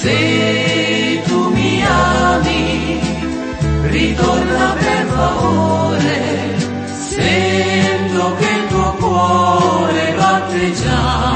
Se tu mi ami, ritorna per favore, sento che il tuo cuore batte già.